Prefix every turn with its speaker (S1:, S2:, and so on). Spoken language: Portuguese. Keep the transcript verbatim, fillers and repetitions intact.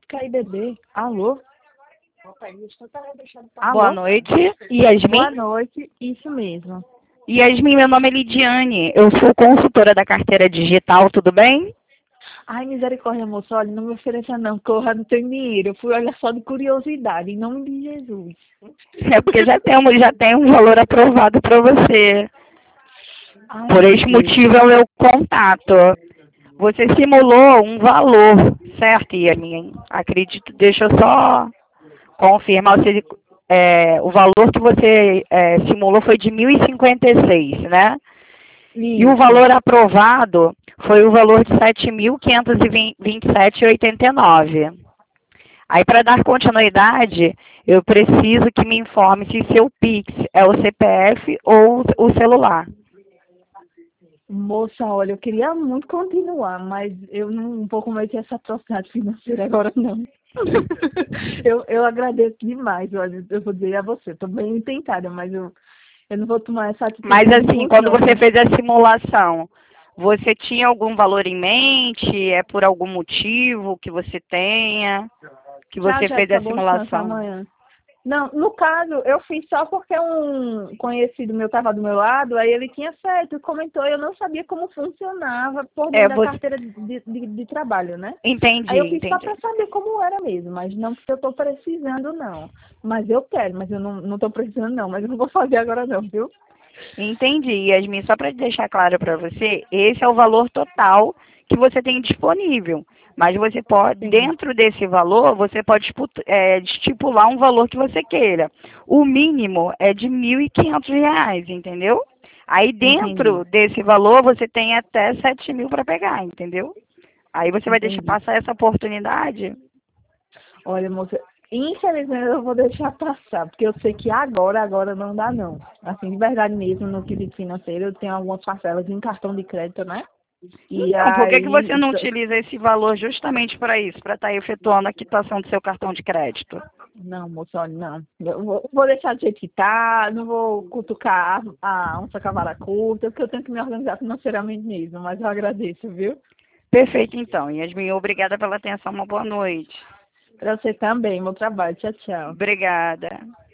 S1: cair bebê. Alô?
S2: Boa
S1: Alô?
S2: noite, Yasmin.
S1: Boa noite, isso mesmo.
S2: Yasmin, meu nome é Lidiane. Eu sou consultora da carteira digital, tudo bem?
S1: Ai, misericórdia, moço, olha, não me ofereça não, porque eu já não tenho dinheiro. Eu fui olhar só de curiosidade, em nome de Jesus.
S2: É porque já temos, já tem um valor aprovado para você.
S1: Ai,
S2: Por
S1: meu
S2: este
S1: Deus.
S2: motivo é o meu contato. Você simulou um valor, certo, Yasmin? Acredito, deixa eu só confirmar. Você, é, o valor que você é, simulou foi de mil e cinquenta e seis, né? E o
S1: Isso.
S2: valor aprovado foi o valor de sete mil quinhentos e vinte e sete vírgula oitenta e nove. Aí, para dar continuidade, eu preciso que me informe se seu Pix é o C P F ou o celular.
S1: Moça, olha, eu queria muito continuar, mas eu não vou cometer essa atrocidade financeira agora, não. eu, eu agradeço demais, olha, eu vou dizer a você, estou bem tentada, mas eu, eu não vou tomar essa atitude
S2: Mas,
S1: de
S2: assim,
S1: impulso,
S2: quando
S1: não,
S2: você
S1: viu?
S2: fez a simulação, você tinha algum valor em mente? É por algum motivo que você tenha, que
S1: Tchau,
S2: você fez a
S1: Jéssica, bom descanso
S2: simulação?
S1: amanhã. Não, no caso, eu fiz só porque um conhecido meu estava do meu lado, aí ele tinha feito, comentou, eu não sabia como funcionava por
S2: É,
S1: dentro da
S2: você...
S1: carteira de, de, de trabalho, né? Aí eu
S2: Entendi,
S1: fiz só
S2: entendi.
S1: para saber como era mesmo, mas não porque eu estou precisando, não. Mas eu quero, mas eu não não estou precisando, não, mas eu não vou fazer agora, não, viu?
S2: Entendi, Yasmin. Só para deixar claro para você, esse é o valor total que você tem disponível. Mas você pode,
S1: Sim,
S2: dentro desse valor, você pode disputa- é, estipular um valor que você queira. O mínimo é de mil e quinhentos reais, entendeu? Aí
S1: entendi,
S2: dentro desse valor você tem até sete mil para pegar, entendeu? Aí você vai deixar
S1: entendi.
S2: passar essa oportunidade?
S1: Olha, moça, infelizmente eu vou deixar passar, porque eu sei que agora, agora não dá, não. Assim, de verdade mesmo, no quesito financeiro, eu tenho algumas parcelas em cartão de crédito, né? E
S2: Então, por que que você
S1: aí,
S2: não utiliza esse valor justamente para isso, para estar efetuando a quitação do seu cartão de crédito?
S1: não, moço, olha, não. Eu vou, vou deixar do jeito que tá, não vou cutucar a, a onça cavara curta, porque eu tenho que me organizar financeiramente mesmo, mas eu agradeço, viu?
S2: Perfeito, então. Yasmin, obrigada pela atenção. Uma boa noite.
S1: Pra você também, meu trabalho. Tchau, tchau.
S2: Obrigada.